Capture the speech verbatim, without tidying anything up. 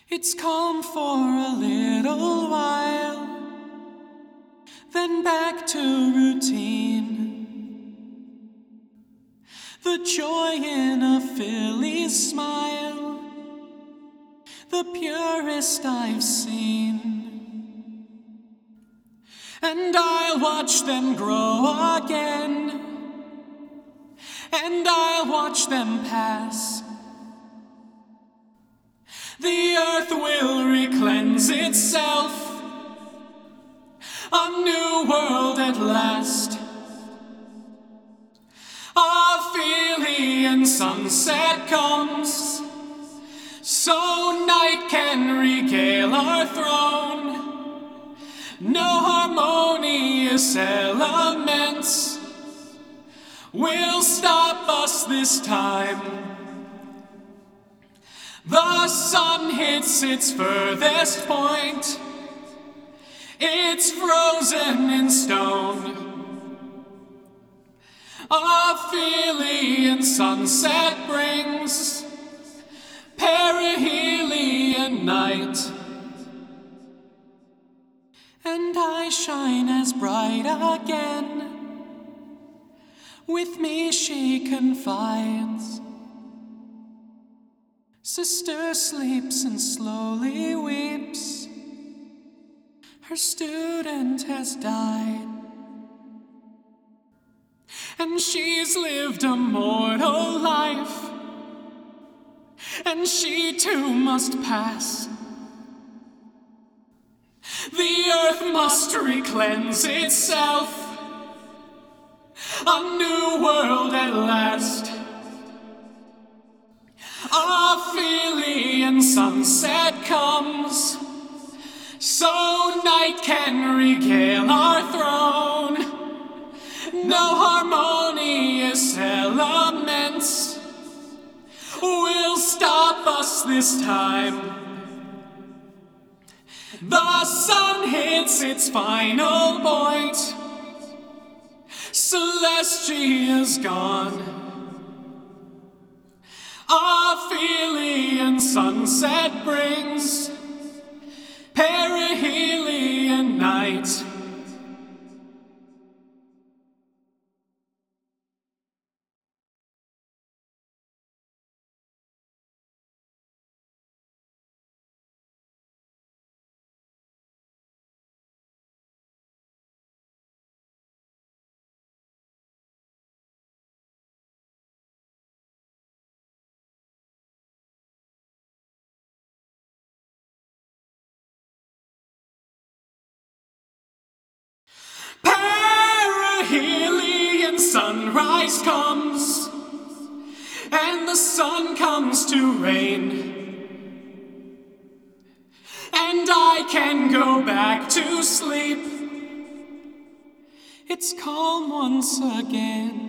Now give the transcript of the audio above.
It's calm for a little while, then back to routine. The joy in a filly's smile, the purest I've seen. And I'll watch them grow again, and I'll watch them pass. The earth will re-cleanse itself, a new world at last. A Philian sunset comes, so night can regale our throne. No harmonious elements will stop us this time. The sun hits its furthest point, it's frozen in stone. A Philian sunset brings perihelion night, and I shine as bright again. With me she confides. Sister sleeps and slowly weeps. Her student has died, and she's lived a mortal life, and she too must pass. The earth must re-cleanse itself, a new world at last. A Philian sunset comes, so night can regale our throne. No harmonious elements will stop us this time. The sun hits its final point, Celestia's gone. A Philian sunset brings perihelion night. Perihelion sunrise comes, and the sun comes to rain, and I can go back to sleep. It's calm once again.